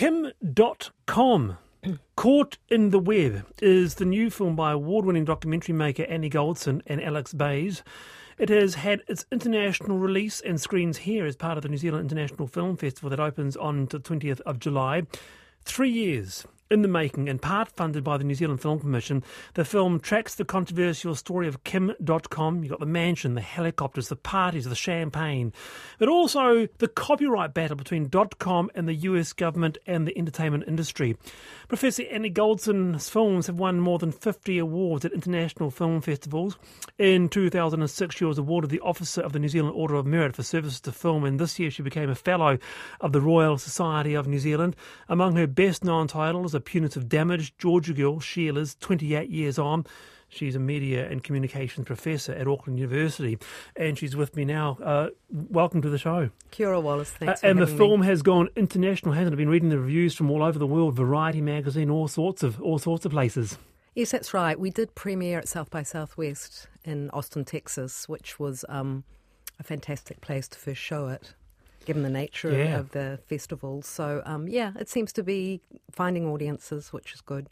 Kim.com, Caught in the Web, is the new film by award-winning documentary maker Annie Goldson and Alex Bayes. It has had its international release and screens here as part of the New Zealand International Film Festival that opens on the 20th of July. 3 years in the making and part funded by the New Zealand Film Commission, the film tracks the controversial story of Kim.com. You've got the mansion, the helicopters, the parties, the champagne, but also the copyright battle between .com and the US government and the entertainment industry. Professor Annie Goldson's films have won more than 50 awards at international film festivals. In 2006, she was awarded the Officer of the New Zealand Order of Merit for services to film, and this year she became a Fellow of the Royal Society of New Zealand. Among her best-known titles are Punitive Damage, Georgia Girl, Sheila's, 28 Years On. She's a media and communications professor at Auckland University, and she's with me now. Welcome to the show. Kia ora, Wallace. Thanks for having me. And the film has gone international, hasn't it? I've been reading the reviews from all over the world, Variety magazine, all sorts of places. Yes, that's right. We did premiere at South by Southwest in Austin, Texas, which was a fantastic place to first show it, given the nature of the festival. So, it seems to be finding audiences, which is good.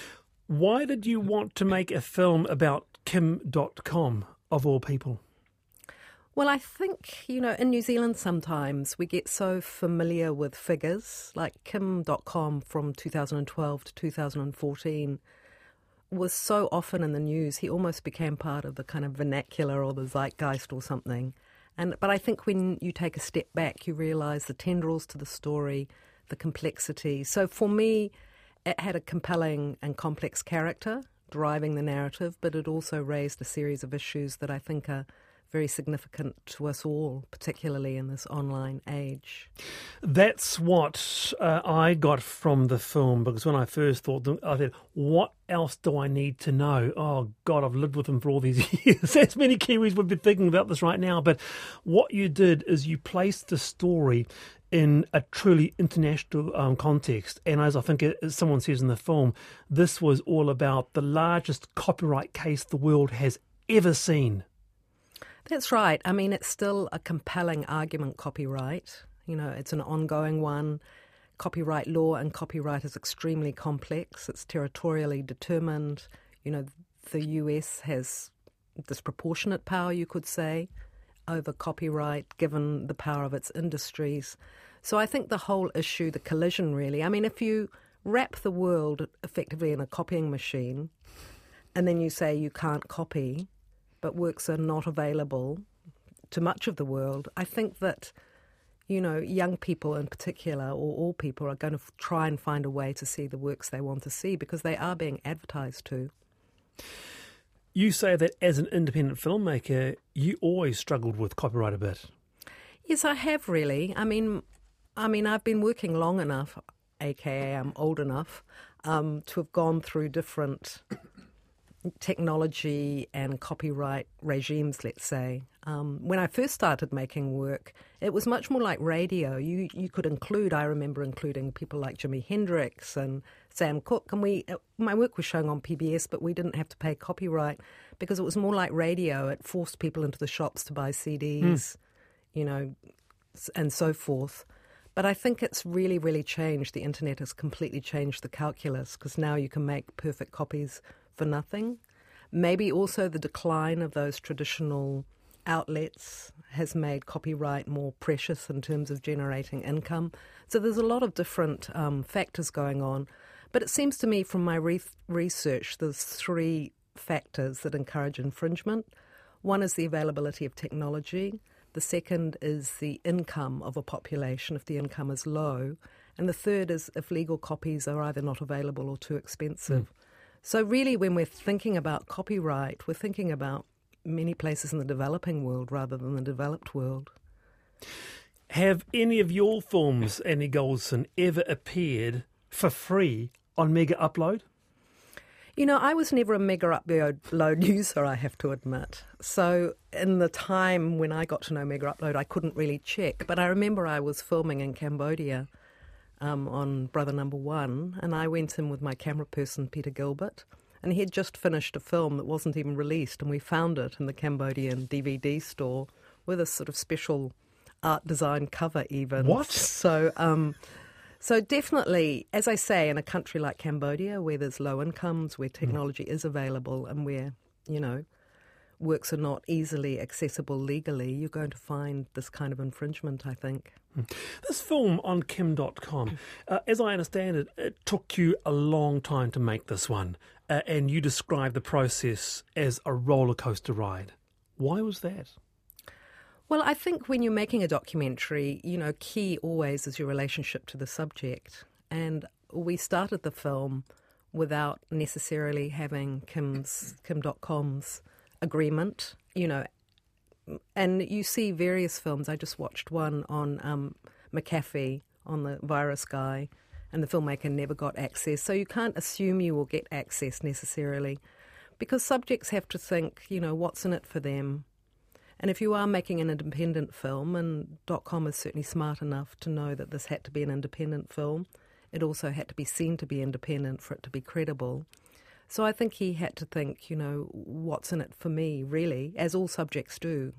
Why did you want to make a film about Kim.com, of all people? Well, I think, in New Zealand sometimes we get so familiar with figures, like Kim.com from 2012 to 2014 was so often in the news, he almost became part of the kind of vernacular or the zeitgeist or something. But I think when you take a step back, you realise the tendrils to the story, the complexity. So for me, it had a compelling and complex character driving the narrative, but it also raised a series of issues that I think are very significant to us all, particularly in this online age. That's what I got from the film, because when I first thought, I said, what else do I need to know? Oh, God, I've lived with them for all these years. As many Kiwis would be thinking about this right now. But what you did is you placed the story in a truly international context. And as I think as someone says in the film, this was all about the largest copyright case the world has ever seen. That's right. I mean, it's still a compelling argument, copyright. It's an ongoing one. Copyright law and copyright is extremely complex. It's territorially determined. The US has disproportionate power, you could say, over copyright, given the power of its industries. So I think the whole issue, the collision really, I mean, if you wrap the world effectively in a copying machine and then you say you can't copy, but works are not available to much of the world, I think that, young people in particular, or all people, are going to try and find a way to see the works they want to see because they are being advertised to. You say that as an independent filmmaker, you always struggled with copyright a bit. Yes, I have really. I mean, I've been working long enough, aka I'm old enough, to have gone through different technology and copyright regimes, let's say. When I first started making work, it was much more like radio. You could include, I remember including people like Jimi Hendrix and Sam Cooke, and my work was shown on PBS, but we didn't have to pay copyright because it was more like radio. It forced people into the shops to buy CDs, and so forth. But I think it's really, really changed. The internet has completely changed the calculus because now you can make perfect copies for nothing. Maybe also the decline of those traditional outlets has made copyright more precious in terms of generating income. So there's a lot of different factors going on. But it seems to me from my research there's three factors that encourage infringement. One is the availability of technology. The second is the income of a population, if the income is low. And the third is if legal copies are either not available or too expensive. So really, when we're thinking about copyright, we're thinking about many places in the developing world rather than the developed world. Have any of your films, Annie Goldson, ever appeared for free on Mega Upload? I was never a Mega Upload user, I have to admit. So in the time when I got to know Mega Upload, I couldn't really check. But I remember I was filming in Cambodia on Brother Number One, and I went in with my camera person, Peter Gilbert, and he had just finished a film that wasn't even released, and we found it in the Cambodian DVD store with a sort of special art design cover even. What? So So definitely, as I say, in a country like Cambodia, where there's low incomes, where technology is available, and where, works are not easily accessible legally, you're going to find this kind of infringement, I think. This film on Kim.com, as I understand it, it took you a long time to make this one, and you described the process as a roller coaster ride. Why was that? Well, I think when you're making a documentary, key always is your relationship to the subject. And we started the film without necessarily having Kim.com's agreement, and you see various films. I just watched one on McAfee, on the virus guy, and the filmmaker never got access. So you can't assume you will get access necessarily, because subjects have to think, what's in it for them. And if you are making an independent film, and .com is certainly smart enough to know that this had to be an independent film, it also had to be seen to be independent for it to be credible. So I think he had to think, what's in it for me, really, as all subjects do.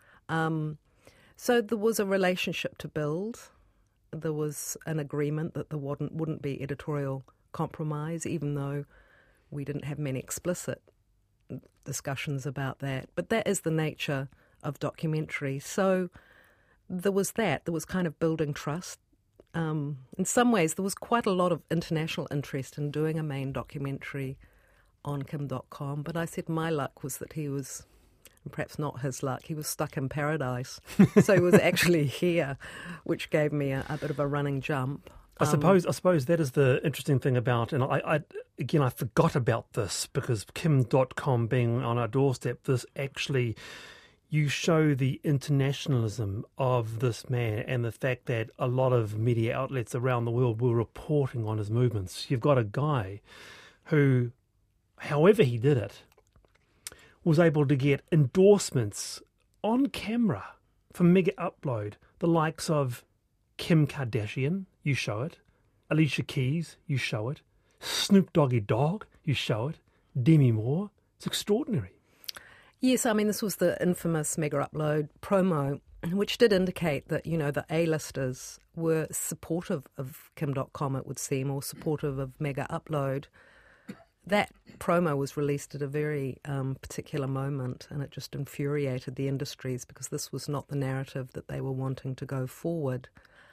So there was a relationship to build. There was an agreement that there wouldn't be editorial compromise, even though we didn't have many explicit discussions about that. But that is the nature of documentary. So there was that. There was kind of building trust. In some ways, there was quite a lot of international interest in doing a main documentary on Kim.com, but I said my luck was that he was, perhaps not his luck, he was stuck in paradise. So he was actually here, which gave me a bit of a running jump. I suppose that is the interesting thing about, and I forgot about this, because Kim.com being on our doorstep, this actually, you show the internationalism of this man and the fact that a lot of media outlets around the world were reporting on his movements. You've got a guy who, however he did it, was able to get endorsements on camera for Mega Upload, the likes of Kim Kardashian, you show it, Alicia Keys, you show it, Snoop Doggy Dogg, you show it, Demi Moore. It's extraordinary. Yes, I mean, this was the infamous Mega Upload promo, which did indicate that, the A-listers were supportive of Kim.com, it would seem, or supportive of Mega Upload. That promo was released at a very particular moment, and it just infuriated the industries, because this was not the narrative that they were wanting to go forward.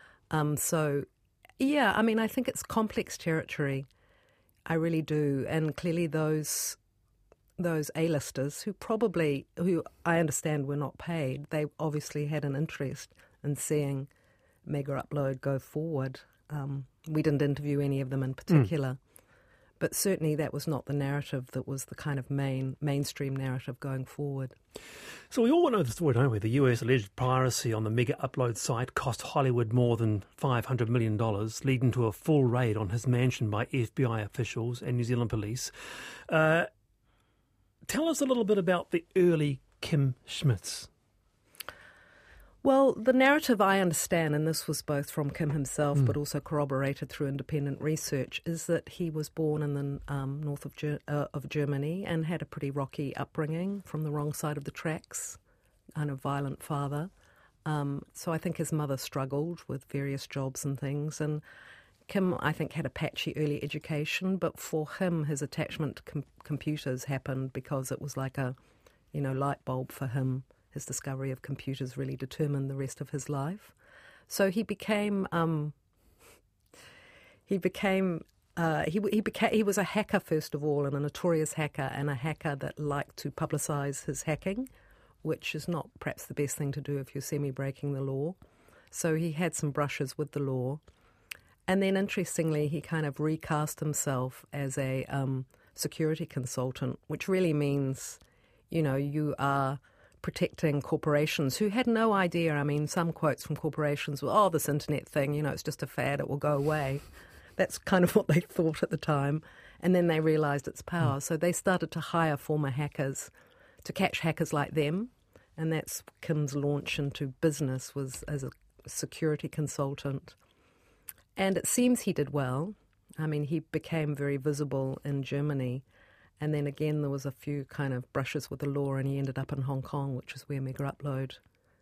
I think it's complex territory. I really do. And clearly those A-listers who I understand were not paid, they obviously had an interest in seeing Mega Upload go forward. We didn't interview any of them in particular. But certainly that was not the narrative that was the kind of mainstream narrative going forward. So we all know the story, don't we? The US alleged piracy on the Mega Upload site cost Hollywood more than $500 million, leading to a full raid on his mansion by FBI officials and New Zealand police. Tell us a little bit about the early Kim Schmitz. Well, the narrative I understand, and this was both from Kim himself but also corroborated through independent research, is that he was born in the north of Germany and had a pretty rocky upbringing, from the wrong side of the tracks, kind of violent father. So I think his mother struggled with various jobs and things, and Kim, I think, had a patchy early education, but for him, his attachment to computers happened because it was like a, light bulb for him. His discovery of computers really determined the rest of his life. So he was a hacker, first of all, and a notorious hacker, and a hacker that liked to publicise his hacking, which is not perhaps the best thing to do if you're semi-breaking the law. So he had some brushes with the law. And then, interestingly, he kind of recast himself as a security consultant, which really means, you are protecting corporations who had no idea. I mean, some quotes from corporations were, this internet thing, it's just a fad, it will go away. That's kind of what they thought at the time. And then they realised its power. So they started to hire former hackers to catch hackers like them. And that's Kim's launch into business, was as a security consultant. And it seems he did well. I mean, he became very visible in Germany. And then again, there was a few kind of brushes with the law, and he ended up in Hong Kong, which is where Mega Upload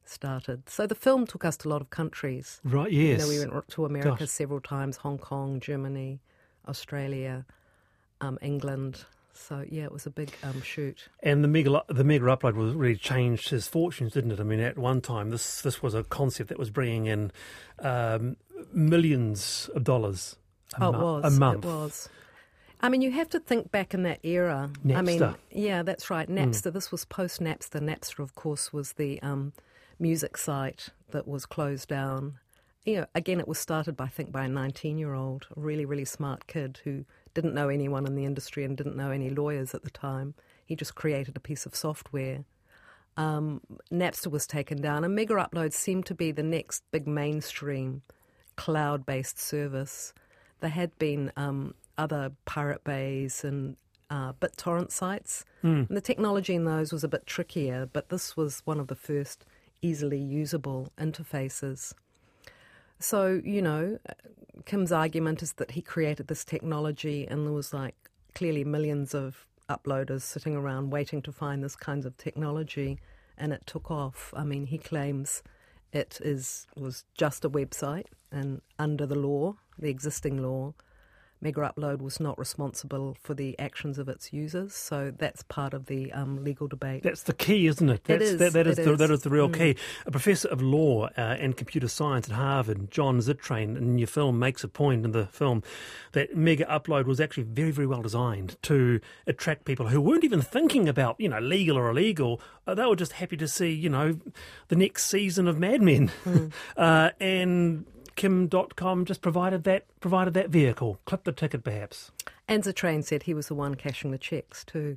started. So the film took us to a lot of countries. Right, yes. You know, we went to America Gosh. several times, Hong Kong, Germany, Australia, England. So, yeah, it was a big shoot. And the mega upload was really changed his fortunes, didn't it? I mean, at one time, this was a concept that was bringing in millions of dollars a month. It was. I mean, you have to think back in that era. Napster. I mean, yeah, that's right. Napster. This was post-Napster. Napster, of course, was the music site that was closed down. You know, again, it was started, I think, by a 19-year-old, a really, really smart kid who didn't know anyone in the industry and didn't know any lawyers at the time. He just created a piece of software. Napster was taken down, and Mega Upload seemed to be the next big mainstream cloud-based service. There had been other Pirate Bays and BitTorrent sites. And the technology in those was a bit trickier, but this was one of the first easily usable interfaces. So, you know, Kim's argument is that he created this technology and there was like clearly millions of uploaders sitting around waiting to find this kind of technology, and it took off. I mean, he claims it was just a website, and under the law, the existing law, Mega Upload was not responsible for the actions of its users, so that's part of the legal debate. That's the key, isn't it? That is the real key. A professor of law and computer science at Harvard, John Zittrain, in your film makes a point in the film that Mega Upload was actually very, very well designed to attract people who weren't even thinking about, you know, legal or illegal. They were just happy to see, you know, the next season of Mad Men. And Kim.com just provided that vehicle, clipped the ticket perhaps. And Zittrain said he was the one cashing the cheques too.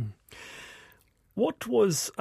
What was,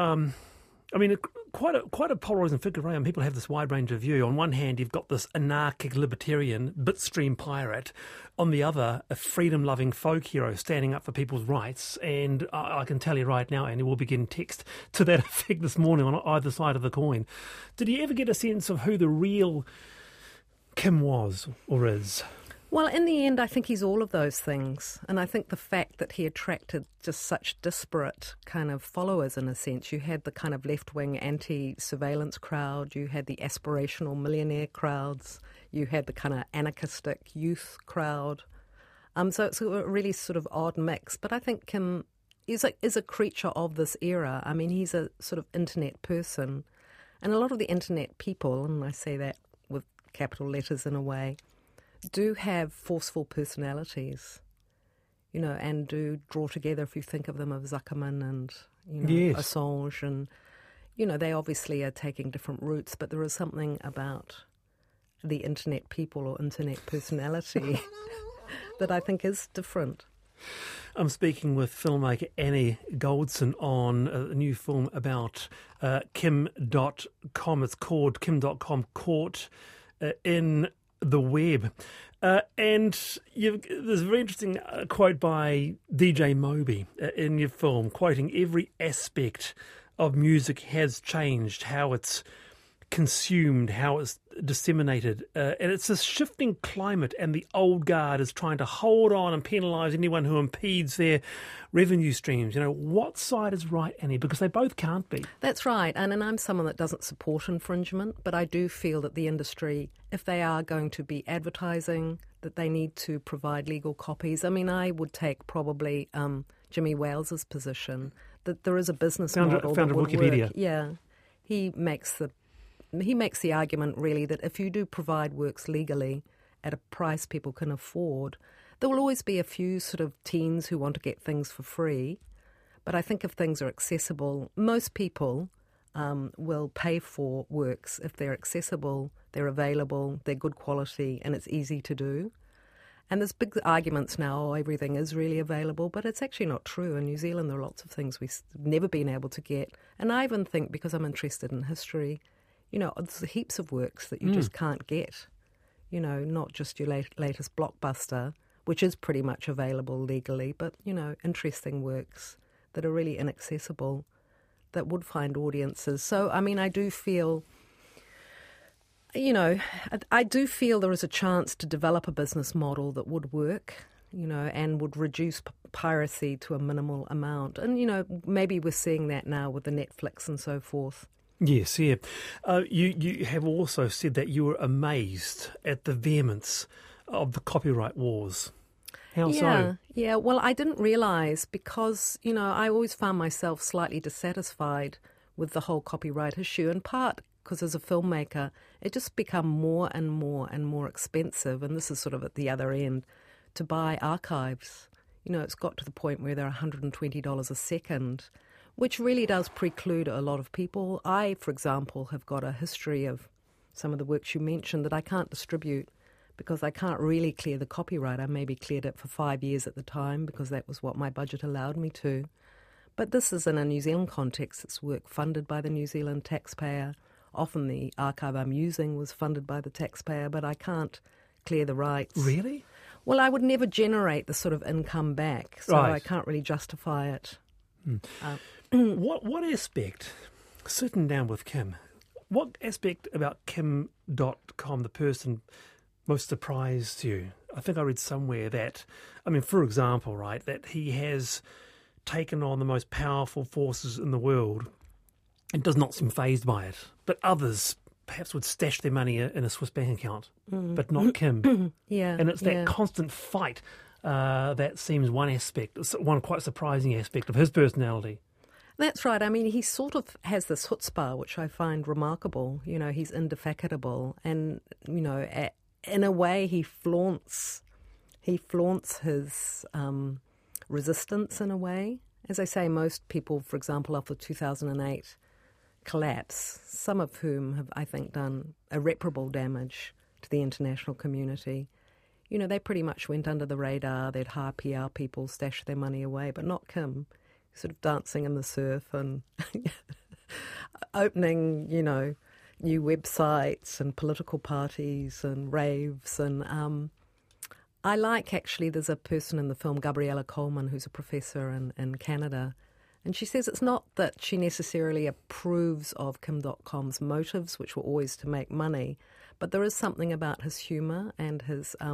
quite a polarising figure, right? People have this wide range of view. On one hand, you've got this anarchic libertarian bitstream pirate. On the other, a freedom-loving folk hero standing up for people's rights. And I can tell you right now, Andy, we'll begin text to that effect this morning on either side of the coin. Did you ever get a sense of who the real Kim was or is? Well, in the end, I think he's all of those things. And I think the fact that he attracted just such disparate kind of followers, in a sense. You had the kind of left-wing anti-surveillance crowd, you had the aspirational millionaire crowds, you had the kind of anarchistic youth crowd. So it's a really sort of odd mix. But I think Kim is a creature of this era. I mean, he's a sort of internet person. And a lot of the internet people, and I say that with capital letters in a way, do have forceful personalities, you know, and do draw together, if you think of them, of Zuckerman and, you know, yes, Assange, and, you know, they obviously are taking different routes, but there is something about the internet people or internet personality that I think is different. I'm speaking with filmmaker Annie Goldson on a new film about Kim.com. It's called Kim.com Caught in the Web. And there's a very interesting quote by DJ Moby in your film, quoting, "Every aspect of music has changed, how it's consumed, how it's disseminated, and it's this shifting climate, and the old guard is trying to hold on and penalise anyone who impedes their revenue streams." You know, what side is right, Annie? Because they both can't be. That's right, and I'm someone that doesn't support infringement, but I do feel that the industry, if they are going to be advertising, that they need to provide legal copies. I mean, I would take probably Jimmy Wales's position that there is a business model that would Wikipedia. work. Yeah, he makes the argument, really, that if you do provide works legally at a price people can afford, there will always be a few sort of teens who want to get things for free. But I think if things are accessible, most people will pay for works if they're accessible, they're available, they're good quality, and it's easy to do. And there's big arguments now, everything is really available, but it's actually not true. In New Zealand, there are lots of things we've never been able to get. And I even think, because I'm interested in history, you know, there's heaps of works that you just can't get, you know, not just your latest blockbuster, which is pretty much available legally, but, you know, interesting works that are really inaccessible that would find audiences. So, I mean, I do feel, you know, I do feel there is a chance to develop a business model that would work, you know, and would reduce piracy to a minimal amount. And, you know, maybe we're seeing that now with the Netflix and so forth. Yes, yeah. You have also said that you were amazed at the vehemence of the copyright wars. How so? Yeah. Well, I didn't realise because, I always found myself slightly dissatisfied with the whole copyright issue, in part because as a filmmaker, it just become more and more and more expensive, and this is sort of at the other end, to buy archives. It's got to the point where they're $120 a second, which really does preclude a lot of people. I, for example, have got a history of some of the works you mentioned that I can't distribute because I can't really clear the copyright. I maybe cleared it for 5 years at the time because that was what my budget allowed me to. But this is in a New Zealand context. It's work funded by the New Zealand taxpayer. Often the archive I'm using was funded by the taxpayer, but I can't clear the rights. Really? Well, I would never generate the sort of income back, so Right. I can't really justify it. What aspect, sitting down with Kim, what aspect about Kim.com, the person, most surprised you? I think I read somewhere that, for example, right, that he has taken on the most powerful forces in the world and does not seem fazed by it. But others perhaps would stash their money in a Swiss bank account, but not Kim. Yeah, And it's that constant fight that seems one aspect, one quite surprising aspect of his personality. That's right. He sort of has this chutzpah, which I find remarkable. He's indefatigable, and in a way, he flaunts his resistance. In a way, as I say, most people, for example, after 2008 collapse, some of whom have, I think, done irreparable damage to the international community. They pretty much went under the radar. They'd hire PR people, stash their money away, but not Kim. Sort of dancing in the surf and opening, new websites and political parties and raves. And I like, actually, there's a person in the film, Gabriella Coleman, who's a professor in Canada, and she says it's not that she necessarily approves of Kim.com's motives, which were always to make money, but there is something about his humour and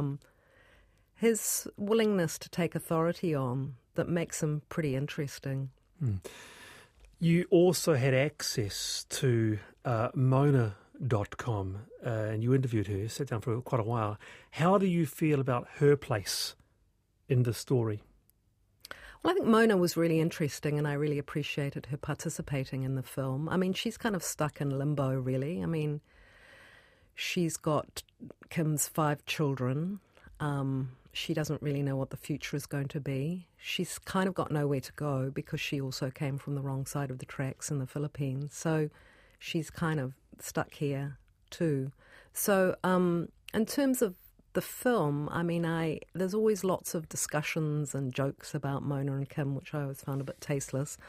his willingness to take authority on that makes him pretty interesting. You also had access to Mona.com and you interviewed her, sat down for quite a while. How do you feel about her place in the story? Well, I think Mona was really interesting and I really appreciated her participating in the film. She's kind of stuck in limbo, really. She's got Kim's 5 children. She doesn't really know what the future is going to be. She's kind of got nowhere to go because she also came from the wrong side of the tracks in the Philippines. So she's kind of stuck here too. So in terms of the film, there's always lots of discussions and jokes about Mona and Kim, which I always found a bit tasteless.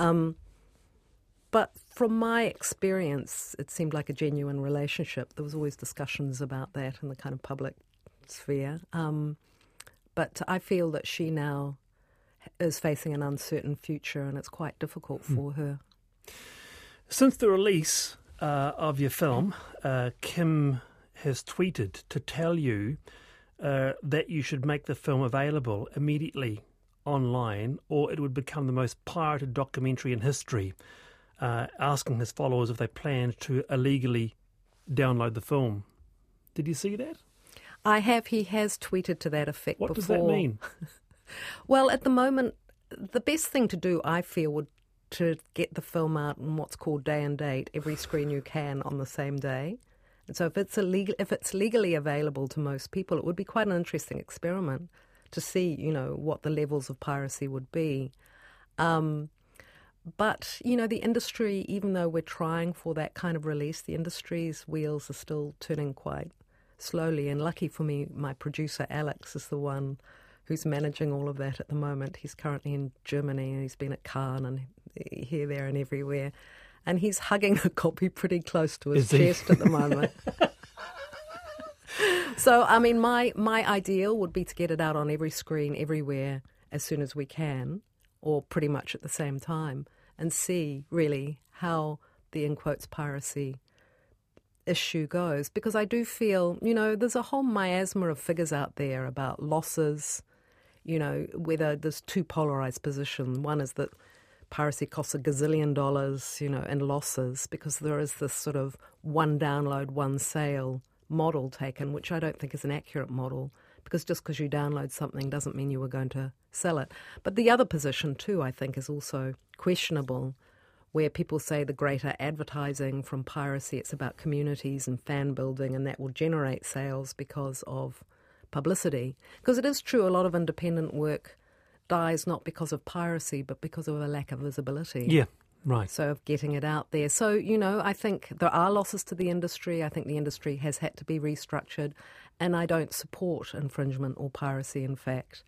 But from my experience, it seemed like a genuine relationship. There was always discussions about that in the kind of public sphere. But I feel that she now is facing an uncertain future and it's quite difficult for her. Since the release of your film, Kim has tweeted to tell you that you should make the film available immediately online or it would become the most pirated documentary in history, asking his followers if they planned to illegally download the film. Did you see that? I have. He has tweeted to that effect before. What does that mean? Well, at the moment, the best thing to do, I feel, would to get the film out in what's called day and date, every screen you can on the same day. And so if it's legally available to most people, it would be quite an interesting experiment to see, what the levels of piracy would be. But, the industry, even though we're trying for that kind of release, the industry's wheels are still turning quite slowly. And lucky for me, my producer, Alex, is the one who's managing all of that at the moment. He's currently in Germany and he's been at Cannes and here, there and everywhere. And he's hugging a copy pretty close to his chest at the moment. So, my ideal would be to get it out on every screen, everywhere, as soon as we can, or pretty much at the same time, and see, really, how the, in quotes, piracy issue goes. Because I do feel, there's a whole miasma of figures out there about losses, whether there's two polarised positions. One is that piracy costs $1 gazillion, in losses, because there is this sort of one download, one sale model taken, which I don't think is an accurate model, because just because you download something doesn't mean you were going to sell it. But the other position too, I think, is also questionable, where people say the greater advertising from piracy, it's about communities and fan building, and that will generate sales because of publicity. Because it is true, a lot of independent work dies not because of piracy, but because of a lack of visibility. Yeah, right. So of getting it out there. So, I think there are losses to the industry. I think the industry has had to be restructured, and I don't support infringement or piracy, in fact.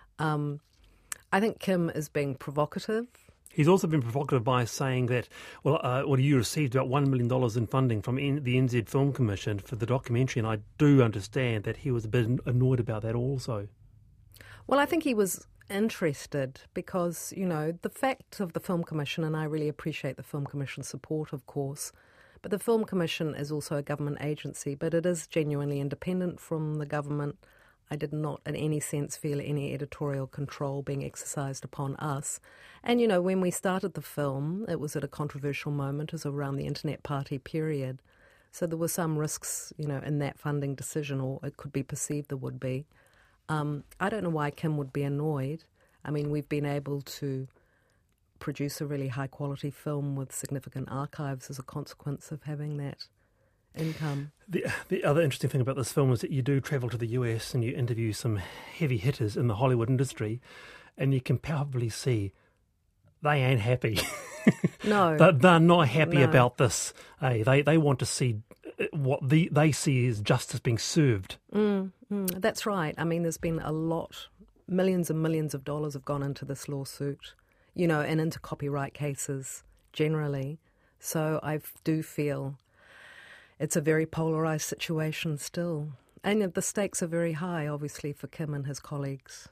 I think Kim is being provocative. He's also been provocative by saying that, you received about $1 million in funding from the NZ Film Commission for the documentary, and I do understand that he was a bit annoyed about that also. Well, I think he was interested because, the fact of the Film Commission, and I really appreciate the Film Commission's support, of course, but the Film Commission is also a government agency, but it is genuinely independent from the government. I did not in any sense feel any editorial control being exercised upon us. And, when we started the film, it was at a controversial moment. It was around the Internet Party period. So there were some risks, in that funding decision, or it could be perceived there would be. I don't know why Kim would be annoyed. I mean, we've been able to produce a really high-quality film with significant archives as a consequence of having that income. The other interesting thing about this film is that you do travel to the US and you interview some heavy hitters in the Hollywood industry, and you can palpably see they ain't happy. No. They're not happy about this. They want to see what they see as justice being served. That's right. I mean, there's been millions and millions of dollars have gone into this lawsuit, and into copyright cases generally. So I do feel it's a very polarised situation still. And the stakes are very high, obviously, for Kim and his colleagues.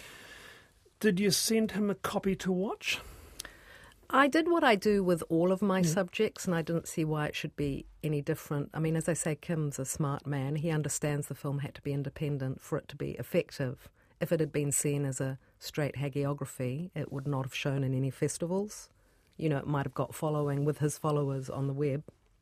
Did you send him a copy to watch? I did what I do with all of my subjects, and I didn't see why it should be any different. I mean, as I say, Kim's a smart man. He understands the film had to be independent for it to be effective. If it had been seen as a straight hagiography, it would not have shown in any festivals. It might have got following with his followers on the web.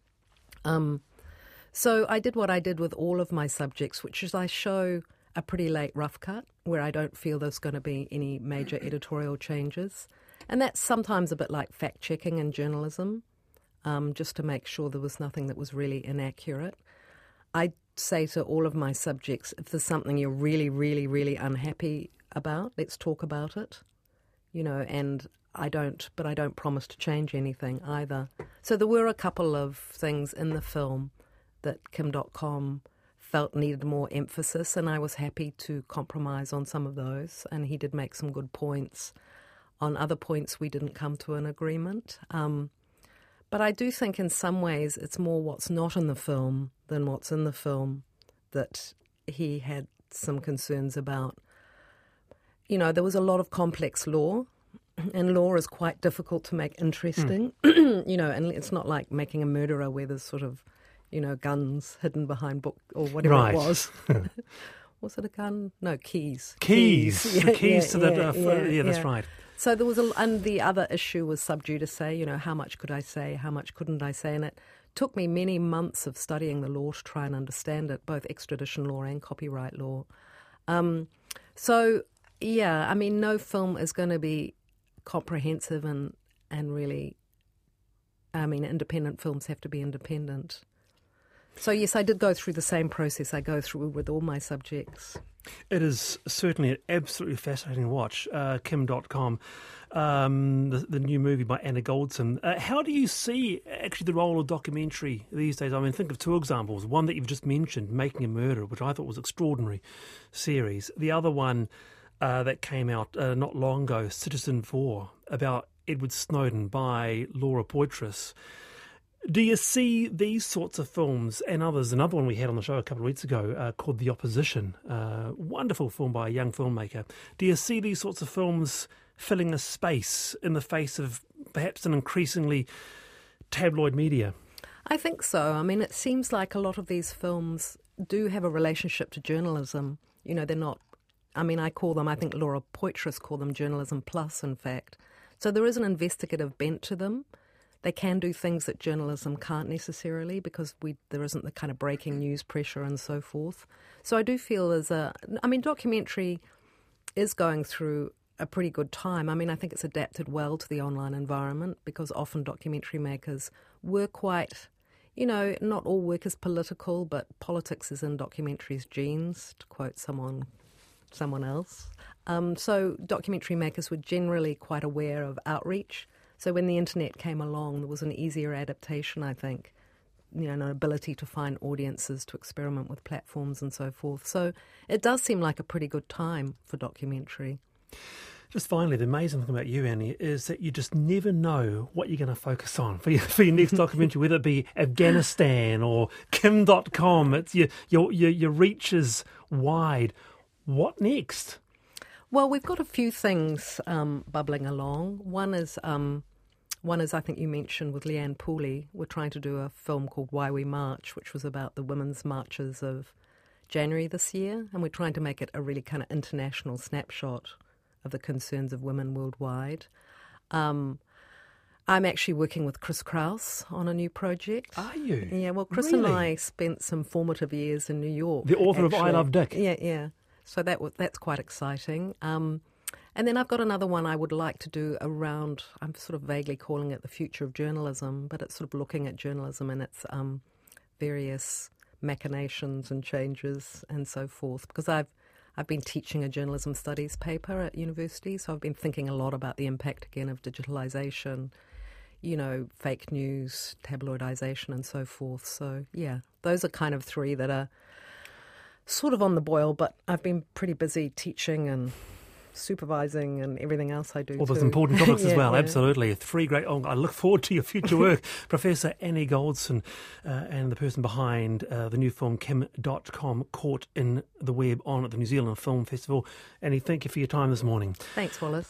So I did what I did with all of my subjects, which is I show a pretty late rough cut where I don't feel there's going to be any major editorial changes. And that's sometimes a bit like fact-checking in journalism, just to make sure there was nothing that was really inaccurate. I say to all of my subjects, if there's something you're really, really, really unhappy about, let's talk about it. And I don't promise to change anything either. So there were a couple of things in the film that Kim.com felt needed more emphasis, and I was happy to compromise on some of those, and he did make some good points. On other points, we didn't come to an agreement. But I do think in some ways it's more what's not in the film than what's in the film that he had some concerns about. There was a lot of complex law, and law is quite difficult to make interesting. And it's not like making a murderer where there's sort of, guns hidden behind book or whatever it was. Was it a gun? No, keys. Keys. Yeah, keys to yeah, that's right. So there was and the other issue was sub judice, how much could I say, how much couldn't I say? And it took me many months of studying the law to try and understand it, both extradition law and copyright law. No film is going to be comprehensive and really, independent films have to be independent. So yes, I did go through the same process I go through with all my subjects. It is certainly an absolutely fascinating watch, Kim.com, the new movie by Anna Goldson. How do you see actually the role of documentary these days? I mean, think of two examples. One that you've just mentioned, Making a Murderer, which I thought was an extraordinary series. The other one that came out not long ago, Citizen4, about Edward Snowden by Laura Poitras. Do you see these sorts of films and others? Another one we had on the show a couple of weeks ago called The Opposition, wonderful film by a young filmmaker. Do you see these sorts of films filling a space in the face of perhaps an increasingly tabloid media? I think so. I mean, it seems like a lot of these films do have a relationship to journalism. They're not, I think Laura Poitras called them journalism plus, in fact. So there is an investigative bent to them. They can do things that journalism can't necessarily because there isn't the kind of breaking news pressure and so forth. So I do feel documentary is going through a pretty good time. I mean, I think it's adapted well to the online environment because often documentary makers were quite, not all work is political, but politics is in documentaries' genes, to quote someone else. So documentary makers were generally quite aware of outreach. So when the internet came along, there was an easier adaptation, I think, an ability to find audiences, to experiment with platforms and so forth. So it does seem like a pretty good time for documentary. Just finally, the amazing thing about you, Annie, is that you just never know what you're going to focus on for your next documentary, whether it be Afghanistan or Kim.com. It's your reach is wide. What next? Well, we've got a few things bubbling along. One is I think you mentioned with Leanne Pooley. We're trying to do a film called Why We March, which was about the women's marches of January this year, and we're trying to make it a really kind of international snapshot of the concerns of women worldwide. I'm actually working with Chris Kraus on a new project. Are you? Yeah, well, Chris really? and I spent some formative years in New York. The author of I Love Dick. Yeah. So that's quite exciting. And then I've got another one I would like to do around, I'm sort of vaguely calling it the future of journalism, but it's sort of looking at journalism and its various machinations and changes and so forth. Because I've been teaching a journalism studies paper at university, so I've been thinking a lot about the impact, again, of digitalisation, fake news, tabloidisation and so forth. So, yeah, those are kind of three that are sort of on the boil, but I've been pretty busy teaching and supervising and everything else I do. All those important topics as well, yeah. Absolutely. Three great. I look forward to your future work. Professor Annie Goldson and the person behind the new film Kim.com, Caught in the Web on at the New Zealand Film Festival. Annie, thank you for your time this morning. Thanks, Wallace.